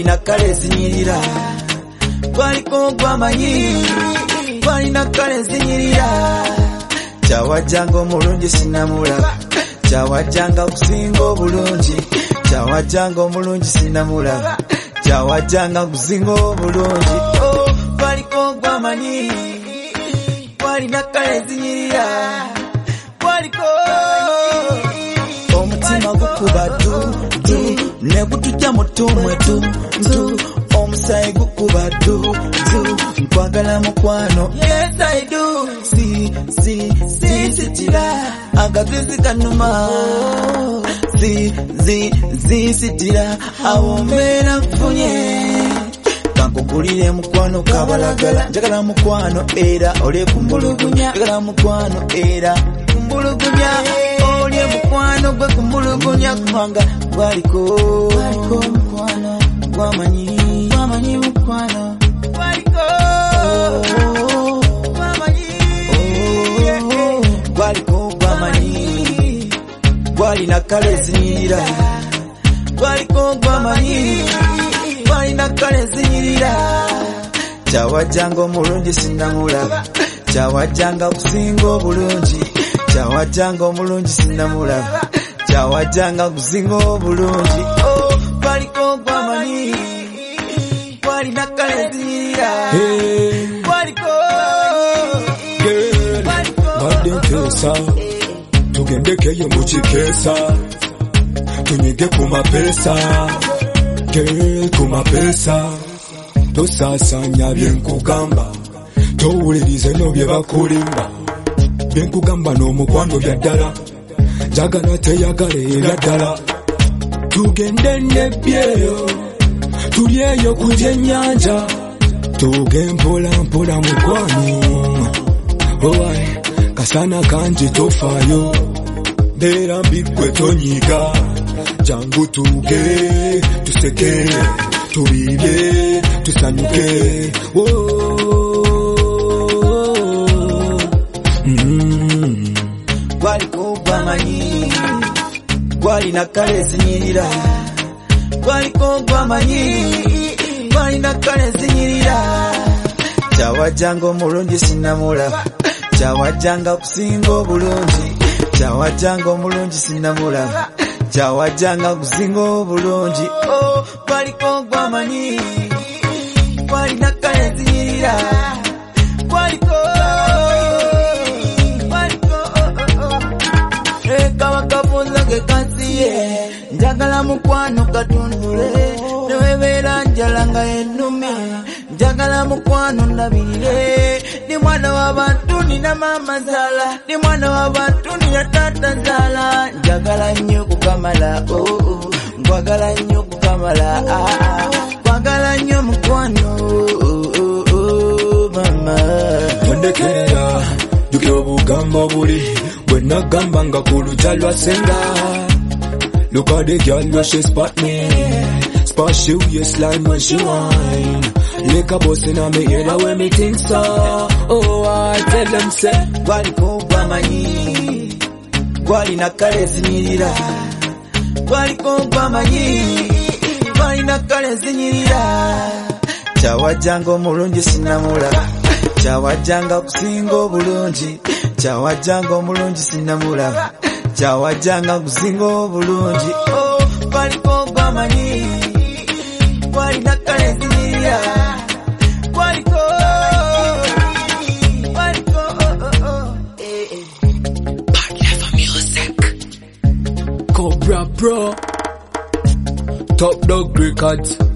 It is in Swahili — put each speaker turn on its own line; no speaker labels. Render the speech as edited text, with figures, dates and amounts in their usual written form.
gwalina kale zinyirira gwaliko gwamanyi gwalina kale zinyirira kyawajjanga omulungi sinamulaba kyawajjanga kusinga obulungi kyawajjanga omulungi sinamulaba kyawajjanga kusinga obulungi gwaliko gwamanyi gwalina kale zinyirira gwaliko omutima gukuba du ne gutujja mutumwe du omusayi gukuba du nkwagala mukwano yes I do si sitira agagezi kanuma si sitira awo mbeera nfunye kankugulire mukwano kabalagala njagala mukwano era ole kumbulugunya njagala mukwano era kumbulugunya olye mukwano gwe kumbulugunya kubanga gwaliko mukwano gwamanyi mukwano gwaliko gwamanyi gwalina kale zinyirira gwaliko gwamanyi gwalina kale zinyirira kyawajjanga omulungi sinamulaba kyawajjanga kusinga obulungi kyawajjanga omulungi sinamulaba kyawajjanga kusinga obulungi gwaliko gwamanyi gwalina kale zinyirira gwaliko
badempesa tugendekeyo mukikeesa tunyige ku mapesa ku mapesa tosasanya byenkugamba towulirize no bye bakulimba byenkugamba n'omukwano bya ddala njagala teyagala era ddala tugende nebyeyo tulyeyo ku byennyanja tuge mpola mpola mukwano owai kasana kangi tofaayo mbeera mbigwe tonyiga jangu tuge tuseke tubibye tusanyuke
gwaliko gwamanyi gwalina kale zinyirira gwaliko gwamanyi gwalina kale zinyirira kyawajjanga omulungi sinamulaba kyawajjanga kusinga obulungi kyawajjanga omulungi sinamulaba kyawajjanga kusinga obulungi gwaliko gwamanyi gwalina kale zinyirira gwaliko ekawakafunza ge kansiye njagala mukwano katundule newebeera njala nga ennumi njagala mukwano ndabire ndi mwana w'abantu nina mama zaala ndi mwana w'abantu nina taata zaala njagala nnyo kukamala nkwagala nnyo kukamala nkwagala nnyo mukwano mama
tondekera jukira obugamba buli bwe nagamba nga ku lujja lwasenga look at the girl where she spot me spot she waistline when she whine like a boss in me head when me think so I tell them say
gwaliko gwamanyi gwalina kale zinyirira gwaliko gwamanyi gwalina kale zinyirira kyawajjanga omulungi sinamulaba kyawajjanga kusinga obulungi kyawajjanga omulungi sinamulaba kyawajjanga kusinga obulungi gwaliko gwamanyi gwalina kale zinyirira gwaliko
Cobra Pro Top Dog Records